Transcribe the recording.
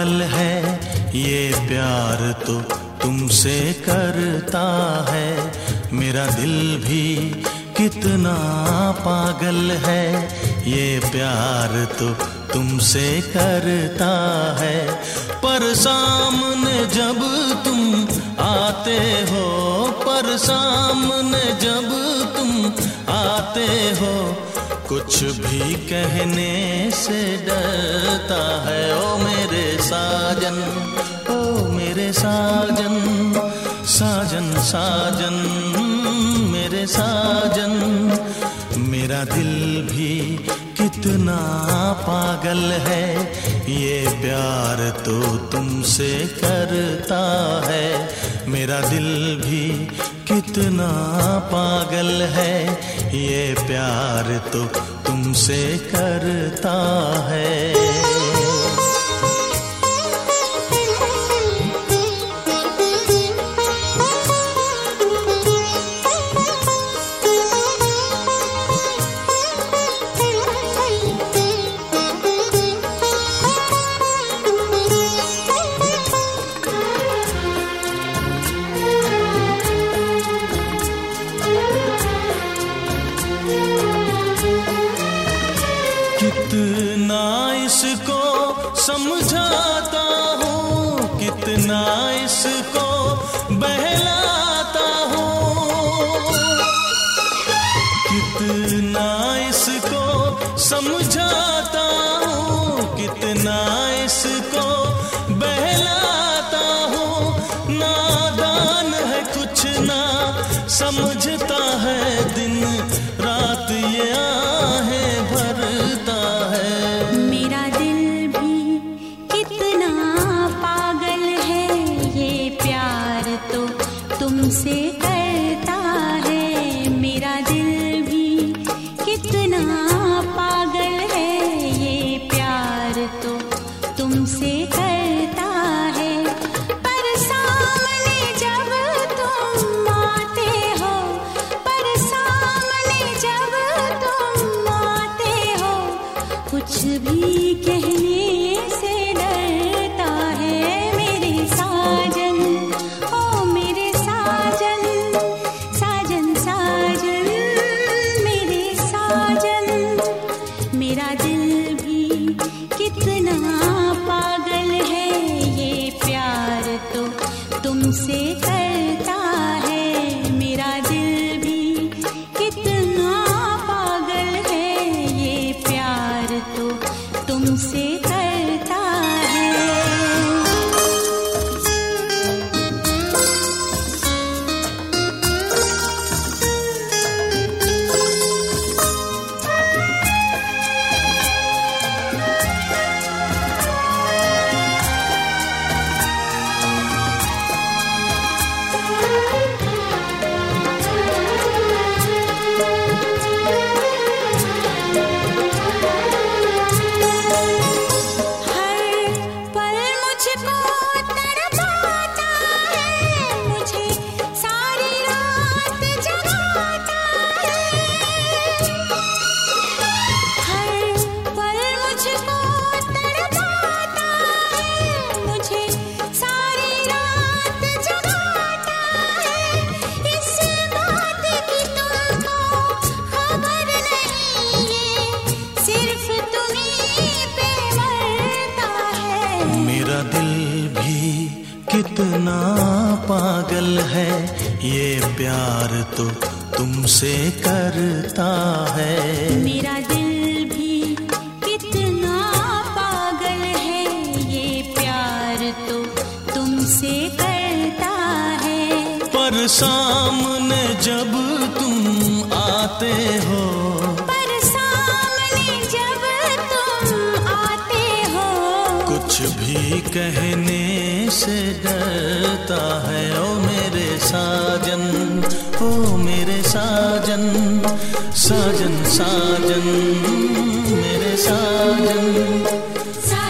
पागल है, ये प्यार तो तुमसे करता है। मेरा दिल भी कितना पागल है, ये प्यार तो तुमसे करता है। पर सामने जब तुम आते हो, पर सामने जब तुम आते हो, कुछ भी कहने से डरता है। ओ मेरे साजन, ओ मेरे साजन, साजन साजन मेरे साजन। मेरा दिल भी कितना पागल है, ये प्यार तो तुमसे करता है। मेरा दिल भी कितना पागल है, ये प्यार तो तुमसे करता है। कितना इसको समझाता हूँ, कितना इसको बहलाता हूँ, कितना इसको समझाता हूँ, कितना इसको बहलाता हूँ। नादान है कुछ ना समझता है, दिन रात ये आहें भरता है। मेरा दिल भी कितना पागल है, ये प्यार तो तुमसे करता है। मेरा दिल भी कितना पागल है, ये प्यार तो तुमसे करता है। पर सामने जब तुम आते हो, पर सामने जब तुम आते हो, कुछ भी कहने से डरता है। मेरे साजन, ओ मेरे साजन, साजन साजन मेरे साजन। मेरा दिल भी कितना पागल है, ये प्यार तो तुमसे करता है। मेरा दिल भी कितना पागल है, ये प्यार तो तुमसे करता है। मेरा दिल भी कितना पागल है, ये प्यार तो तुमसे करता है। मेरा दिल भी कितना पागल है, ये प्यार तो तुमसे करता है। पर सामने जब तुम आते हो, पर सामने जब तुम आते हो, कुछ भी कहने से डरता है। ओ मेरे साजन, ओ मेरे साजन, साजन साजन मेरे साजन।